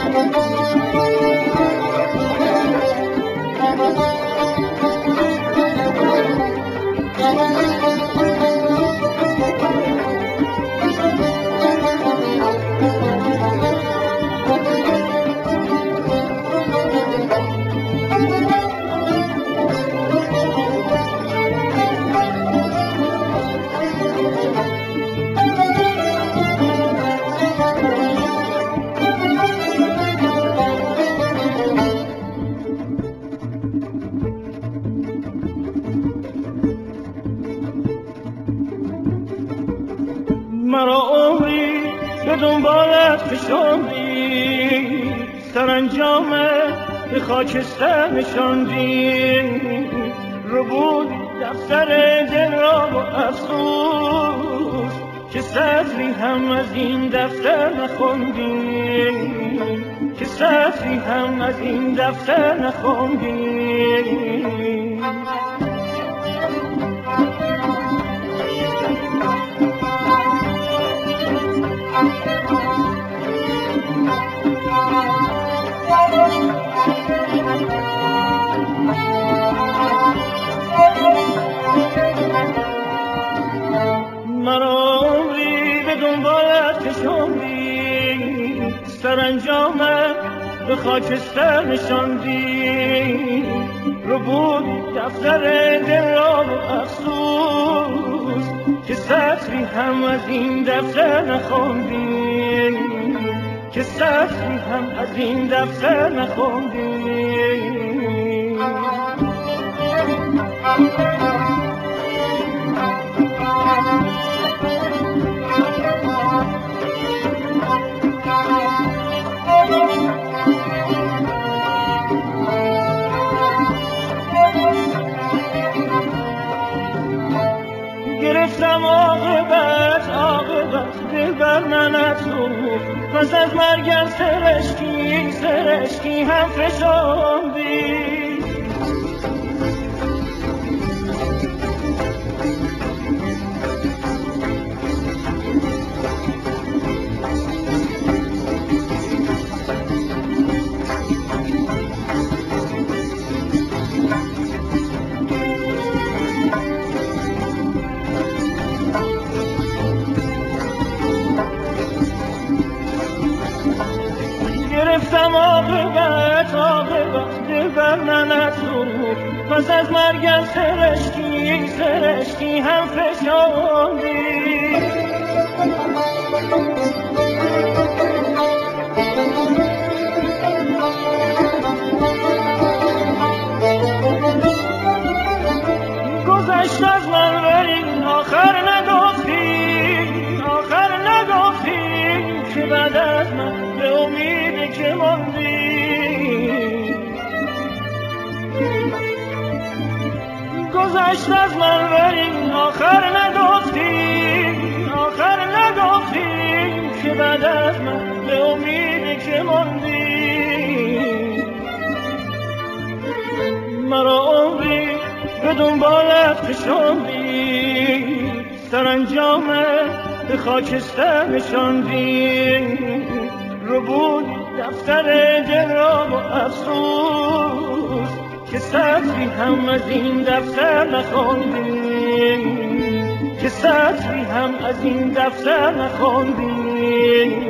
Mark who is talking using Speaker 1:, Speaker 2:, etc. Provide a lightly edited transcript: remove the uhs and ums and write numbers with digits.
Speaker 1: مرا عمری به دنبالت فشاندی، سرانجامه به خاکستر نشاندی، ربودی دفتر دل را با افسوس که سطری هم از این دفتر نخوندی، که سطری هم از این دفتر نخوندی. مرا عمری به دنبالت کشاندی، سرانجامه به خاکستر نشاندی، ربودی دفتر دل را به افسوس که سطری هم از این دفتر نخوندی، که سطری هم از این دفتر نخوندی. گرفتم عاقبت دل بر من افزود، پس از مرگم سرشکی هم فشاندی. گرفتم عاقبت دل بر من افزود، پس از مرگم سرشکی هم فشاندی. گذشت از من ولی آخر نگفتی که بعد از من به امید که ماندی. گذشت از من ولی آخر نگفتی که بعد از من به امید که ماندی. مرا عمری به دنبالت کشاندی، سرانجامه به خاکستر نشاندی، ربودی دفتر دل را با افسوس که سطری هم از این دفتر نخوندی، که سطری هم از این دفتر نخوندی.